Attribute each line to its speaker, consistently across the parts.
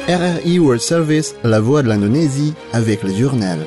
Speaker 1: RRI World Service, la voix de l'Indonésie, avec le journal.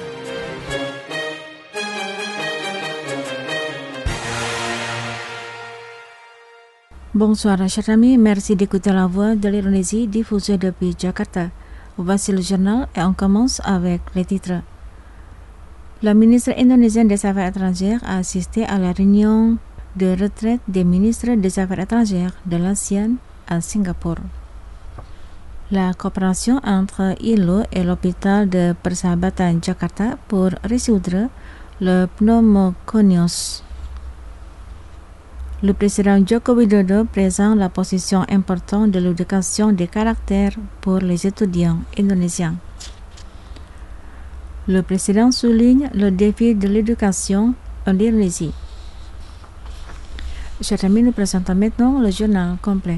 Speaker 2: Bonsoir chers amis, merci d'écouter la voix de l'Indonésie diffusée depuis Jakarta. Voici le journal et on commence avec les titres. La ministre indonésienne des Affaires étrangères a assisté à la réunion de retraite des ministres des Affaires étrangères de l'ASEAN à Singapour. La coopération entre ILO et l'hôpital de Persahabatan Jakarta pour résoudre le pneumoconius. Le président Joko Widodo présente la position importante de l'éducation des caractères pour les étudiants indonésiens. Le président souligne le défi de l'éducation en Indonésie. Chers amis, nous présentons maintenant le journal complet.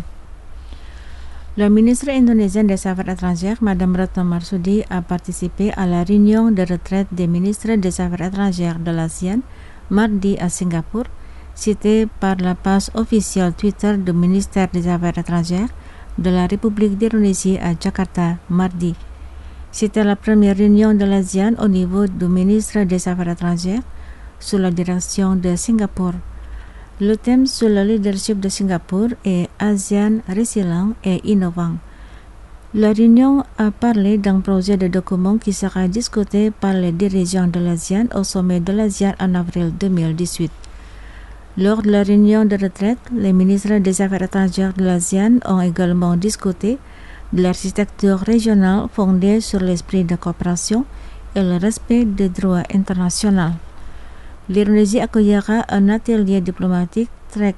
Speaker 2: La ministre indonésienne des Affaires étrangères, Madame Retno Marsudi, a participé à la réunion de retraite des ministres des Affaires étrangères de l'ASEAN mardi à Singapour, citée par la page officielle Twitter du ministère des Affaires étrangères de la République d'Indonésie à Jakarta mardi. C'était la première réunion de l'ASEAN au niveau du ministre des Affaires étrangères sous la direction de Singapour. Le thème sur le leadership de Singapour est ASEAN résilient et innovant. La réunion a parlé d'un projet de document qui sera discuté par les dirigeants de l'ASEAN au sommet de l'ASEAN en avril 2018. Lors de la réunion de retraite, les ministres des Affaires étrangères de l'ASEAN ont également discuté de l'architecture régionale fondée sur l'esprit de coopération et le respect des droits internationaux. L'Indonésie accueillera un atelier diplomatique TREC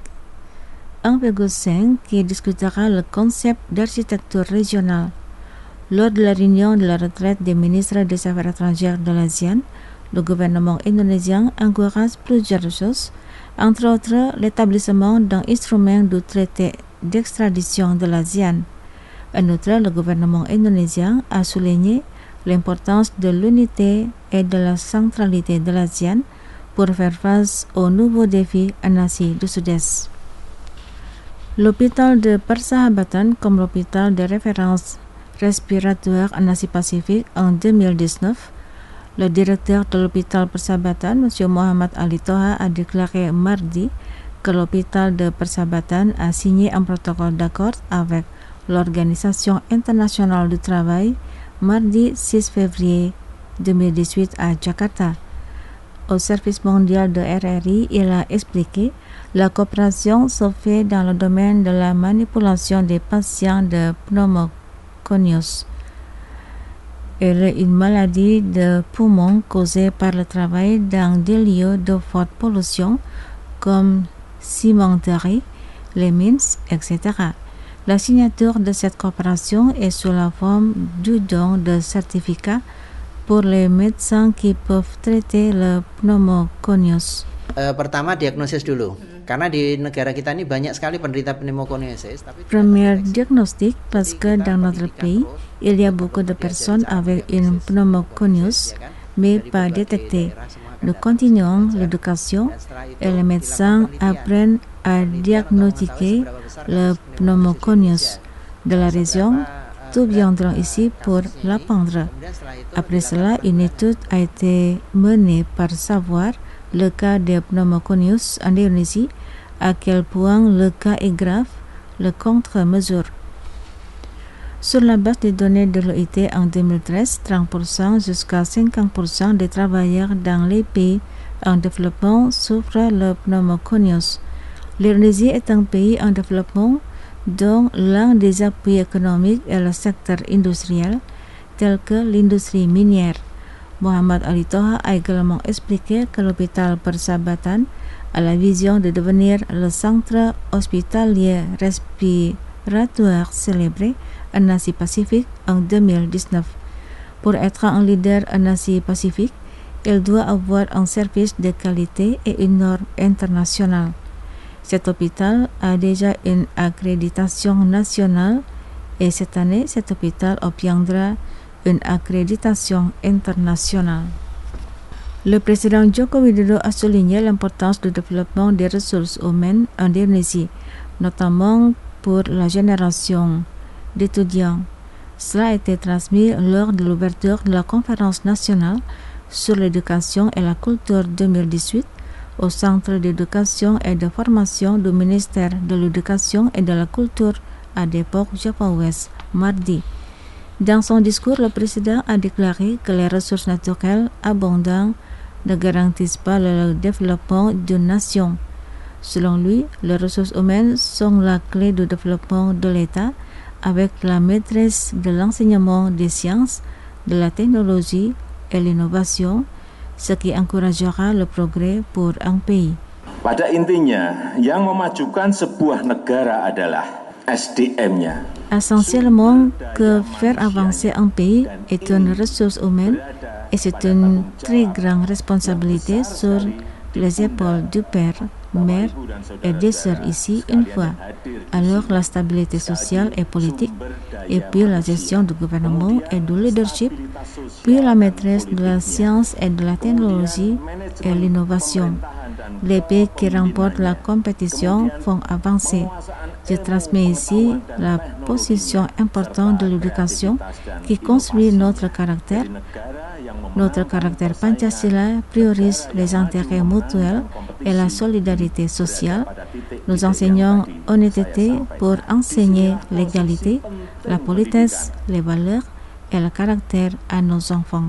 Speaker 2: 1,5 qui discutera le concept d'architecture régionale. Lors de la réunion de la retraite des ministres des Affaires étrangères de l'ASEAN, le gouvernement indonésien encourage plusieurs choses, entre autres l'établissement d'un instrument du traité d'extradition de l'ASEAN. En outre, le gouvernement indonésien a souligné l'importance de l'unité et de la centralité de l'ASEAN pour faire face aux nouveaux défis en Asie du Sud-Est. L'hôpital de Persahabatan, comme l'hôpital de référence respiratoire en Asie-Pacifique en 2019, le directeur de l'hôpital Persahabatan, M. Muhammad Ali Toha, a déclaré mardi que l'hôpital de Persahabatan a signé un protocole d'accord avec l'Organisation internationale du travail mardi 6 février 2018 à Jakarta. Au service mondial de RRI, il a expliqué la coopération se fait dans le domaine de la manipulation des patients de pneumoconius. Elle est une maladie de poumon causée par le travail dans des lieux de forte pollution comme cimenterie, les mines, etc. La signature de cette coopération est sous la forme du don de certificats pour les médecins qui peuvent traiter le pneumoconius.
Speaker 3: Pertama diagnosis dulu. Karena di negara kita ini banyak sekali penderita pneumoconiasis.
Speaker 2: Premier diagnostic parce que dans notre pays, il y a beaucoup de personnes avec une pneumoconius mais pas détectée. Nous continuons l'éducation et les médecins apprennent à diagnostiquer le pneumoconius de la région. Tous viendront ici pour l'apprendre. Après cela, une étude a été menée pour savoir le cas de pneumoconius en Indonésie, à quel point le cas est grave, le contre-mesure. Sur la base des données de l'OIT en 2013, 30% jusqu'à 50% des travailleurs dans les pays en développement souffrent le pneumoconius. L'Indonésie est un pays en développement dont l'un des appuis économiques est le secteur industriel, tel que l'industrie minière. Muhammad Ali Toha a également expliqué que l'hôpital Persahabatan a la vision de devenir le centre hospitalier respiratoire célébré en Asie-Pacifique en 2019. Pour être un leader en Asie-Pacifique, il doit avoir un service de qualité et une norme internationale. Cet hôpital a déjà une accréditation nationale et cette année, cet hôpital obtiendra une accréditation internationale. Le président Joko Widodo a souligné l'importance du développement des ressources humaines en Indonésie, notamment pour la génération d'étudiants. Cela a été transmis lors de l'ouverture de la conférence nationale sur l'éducation et la culture 2018 au Centre d'éducation et de formation du ministère de l'Éducation et de la Culture à Depok, Java-Ouest, mardi. Dans son discours, le président a déclaré que les ressources naturelles abondantes ne garantissent pas le développement d'une nation. Selon lui, les ressources humaines sont la clé du développement de l'État avec la maîtrise de l'enseignement des sciences, de la technologie et l'innovation, ce qui encouragera le progrès pour un pays.
Speaker 4: Pada intinya, yang memajukan sebuah negara adalah SDM-nya.
Speaker 2: Essentiellement, que faire avancer un pays est une ressource humaine et c'est une très grande responsabilité sur les épaules du père, mère et des sœurs ici une fois. Alors la stabilité sociale et politique, et puis la gestion du gouvernement et du leadership, puis la maîtrise de la science et de la technologie et l'innovation. Les pays qui remportent la compétition font avancer. Je transmets ici la position importante de l'éducation qui construit notre caractère. Notre caractère Pancasila priorise les intérêts mutuels et la solidarité sociale. Nous enseignons honnêteté pour enseigner l'égalité, la politesse, les valeurs et le caractère à nos enfants.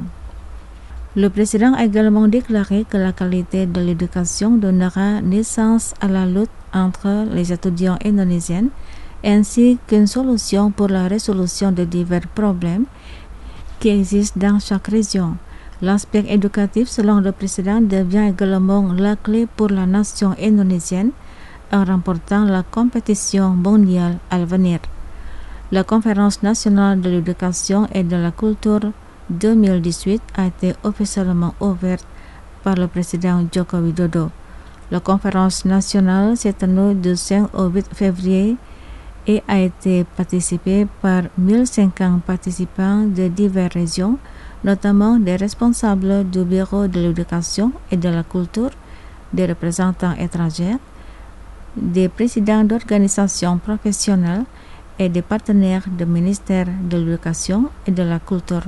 Speaker 2: Le président a également déclaré que la qualité de l'éducation donnera naissance à la lutte entre les étudiants indonésiens ainsi qu'une solution pour la résolution de divers problèmes qui existent dans chaque région. L'aspect éducatif, selon le président, devient également la clé pour la nation indonésienne en remportant la compétition mondiale à venir. La conférence nationale de l'éducation et de la culture 2018 a été officiellement ouverte par le président Joko Widodo. La conférence nationale s'est tenue du 5 au 8 février et a été participée par 1500 participants de diverses régions, notamment des responsables du Bureau de l'éducation et de la culture, des représentants étrangers, des présidents d'organisations professionnelles et des partenaires du ministère de l'éducation et de la culture.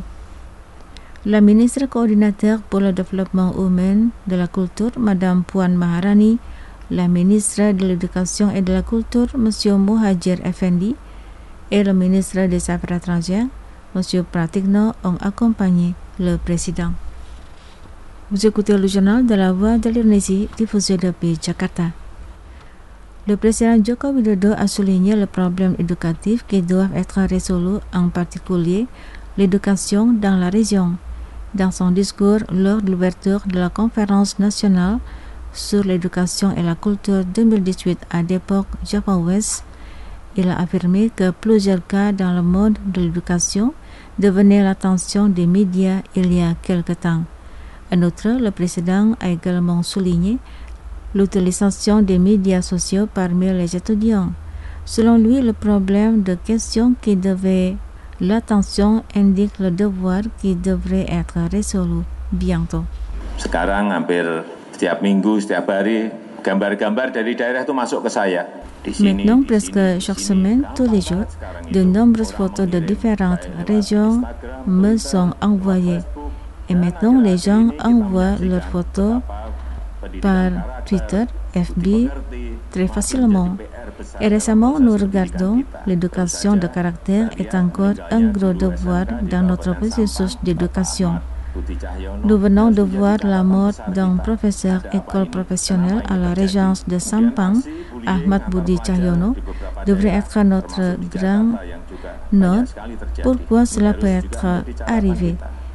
Speaker 2: La ministre coordinateur pour le développement humain de la culture, Madame Puan Maharani, la ministre de l'éducation et de la culture, Monsieur Muhajir Effendi, et le ministre des Affaires étrangères, Monsieur Pratikno, ont accompagné le président. Vous écoutez le journal de la Voix de l'Indonésie diffusé depuis Jakarta. Le président Joko Widodo a souligné le problème éducatif qui doivent être résolus, en particulier l'éducation dans la région. Dans son discours lors de l'ouverture de la conférence nationale sur l'éducation et la culture 2018 à Depok, Java-Ouest, il a affirmé que plusieurs cas dans le monde de l'éducation devenaient l'attention des médias il y a quelque temps. En outre, le président a également souligné l'utilisation des médias sociaux parmi les étudiants. Selon lui, le problème de questions qui devait l'attention indique le devoir qui devrait être résolu bientôt.
Speaker 4: Sekarang hampir setiap minggu, setiap hari, gambar-gambar dari daerah itu masuk ke saya.
Speaker 2: Maintenant, presque chaque semaine, tous les jours, de nombreuses photos de différentes régions me sont envoyées. Et maintenant, les gens envoient leurs photos par Twitter, FB, très facilement. Et récemment, nous regardons l'éducation de caractère est encore un gros devoir dans notre processus d'éducation. Nous venons de voir la mort d'un professeur école professionnelle à la régence de Sampang, Ahmad Budi Cahyono, devrait être notre grand note. Pourquoi cela peut être arrivé?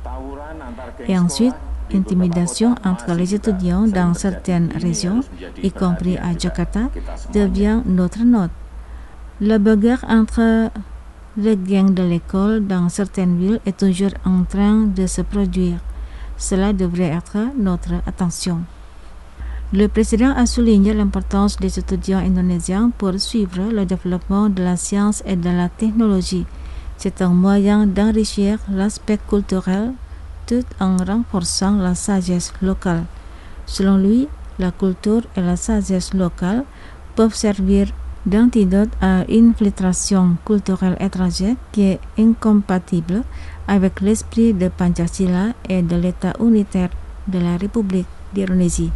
Speaker 2: Et ensuite, intimidation entre les étudiants dans certaines régions, y compris à Jakarta, devient notre note. La bagarre entre les gangs de l'école dans certaines villes est toujours en train de se produire. Cela devrait être notre attention. Le président a souligné l'importance des étudiants indonésiens pour suivre le développement de la science et de la technologie. C'est un moyen d'enrichir l'aspect culturel tout en renforçant la sagesse locale. Selon lui, la culture et la sagesse locale peuvent servir d'antidote à une filtration culturelle étrangère qui est incompatible avec l'esprit de Pancasila et de l'État unitaire de la République d'Indonésie.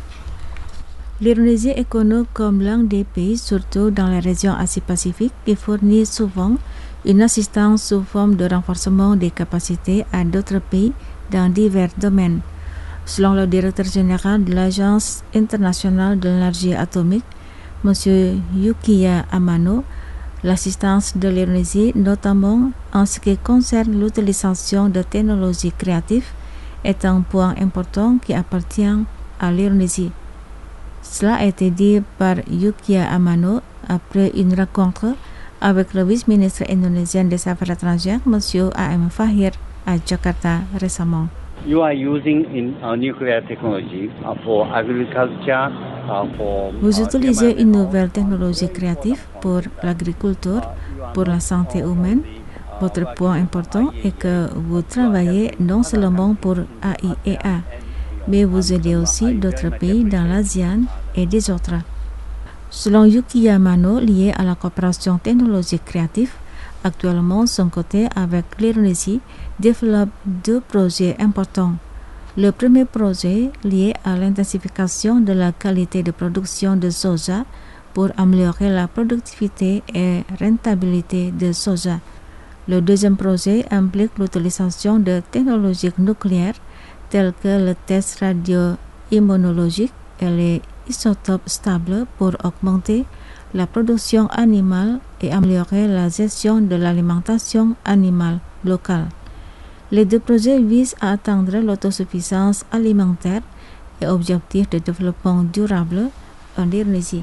Speaker 2: L'Indonésie est connue comme l'un des pays, surtout dans la région Asie-Pacifique, qui fournit souvent une assistance sous forme de renforcement des capacités à d'autres pays dans divers domaines. Selon le directeur général de l'Agence internationale de l'énergie atomique, M. Yukiya Amano, l'assistance de l'Indonésie, notamment en ce qui concerne l'utilisation de technologies créatives, est un point important qui appartient à l'Indonésie. Cela a été dit par Yukiya Amano après une rencontre avec le vice-ministre indonésien des Affaires étrangères, M. A.M. Fahir, à Jakarta récemment.
Speaker 5: You are using nuclear technology for agriculture,
Speaker 2: Vous utilisez une nouvelle technologie créative pour l'agriculture, pour la santé humaine. Votre point important est que vous travaillez non seulement pour AIEA, mais vous aidez aussi d'autres pays dans l'ASEAN et des autres. Selon Yukiya Amano, lié à la coopération technologique créative, actuellement son côté avec l'Indonésie développe 2 projets importants. Le premier projet lié à l'intensification de la qualité de production de soja pour améliorer la productivité et rentabilité de soja. Le deuxième projet implique l'utilisation de technologies nucléaires telles que le test radio-immunologique et les isotopes stables pour augmenter la production animale et améliorer la gestion de l'alimentation animale locale. Les 2 projets visent à atteindre l'autosuffisance alimentaire et objectifs de développement durable en Indonésie.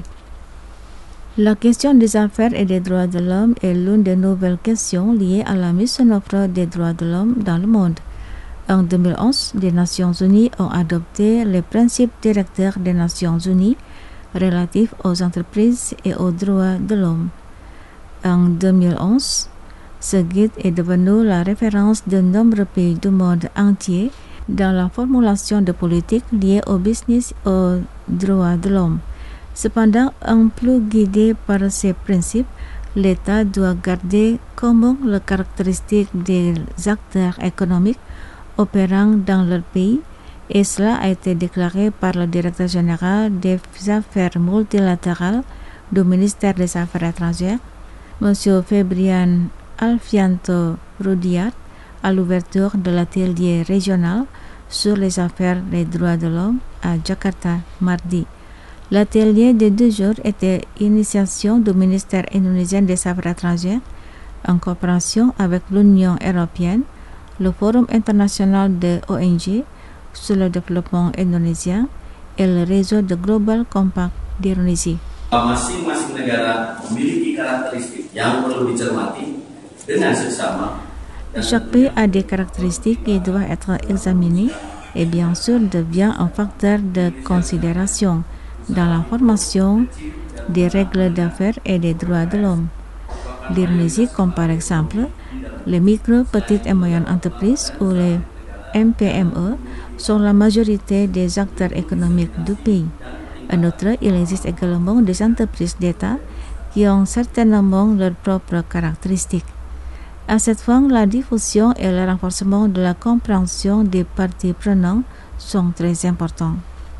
Speaker 2: La question des affaires et des droits de l'homme est l'une des nouvelles questions liées à la mise en œuvre des droits de l'homme dans le monde. En 2011, les Nations Unies ont adopté les principes directeurs des Nations Unies relatifs aux entreprises et aux droits de l'homme. En 2011, ce guide est devenu la référence de nombreux pays du monde entier dans la formulation de politiques liées au business et aux droits de l'homme. Cependant, en plus guidé par ces principes, l'État doit garder commun les caractéristiques des acteurs économiques opérant dans leur pays, et cela a été déclaré par le directeur général des affaires multilatérales du ministère des Affaires étrangères, M. Febrian Alfianto Rudiat, à l'ouverture de l'atelier régional sur les affaires et les droits de l'homme à Jakarta mardi. L'atelier de 2 jours était initiation du ministère indonésien des Affaires étrangères en coopération avec l'Union européenne, le Forum international de ONG sur le développement indonésien et le réseau de Global Compact d'Indonésie.
Speaker 6: Masing-masing negara memiliki karakteristik yang perlu dicermati dengan seksama.
Speaker 2: Chaque pays a des caractéristiques qui doivent être examinées et bien sûr devient un facteur de considération dans la formation des règles d'affaires et des droits de l'homme. L'Indonésie, comme par exemple les micro, petites et moyennes entreprises ou les MPME, sont la majorité des acteurs économiques du pays. En outre, il existe également des entreprises d'État qui ont certainement leurs propres caractéristiques. À cette fin, la diffusion et le renforcement de la compréhension des parties prenantes sont très importants.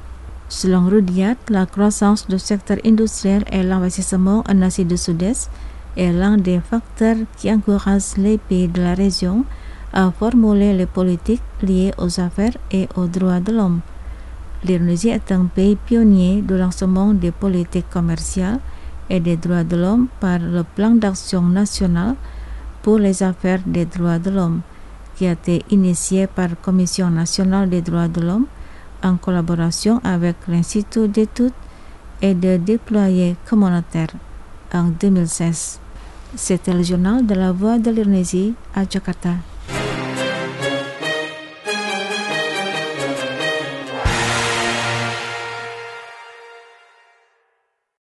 Speaker 2: Selon Rudiat, la croissance du secteur industriel et l'investissement en Asie du Sud-Est est l'un des facteurs qui encouragent les pays de la région à formuler les politiques liées aux affaires et aux droits de l'homme. L'Indonésie est un pays pionnier du lancement des politiques commerciales et des droits de l'homme par le plan d'action national pour les affaires des droits de l'homme, qui a été initié par la Commission nationale des droits de l'homme en collaboration avec l'Institut d'études et de déployer communautaire en 2016. C'était le journal de la Voix de l'Indonésie à Jakarta.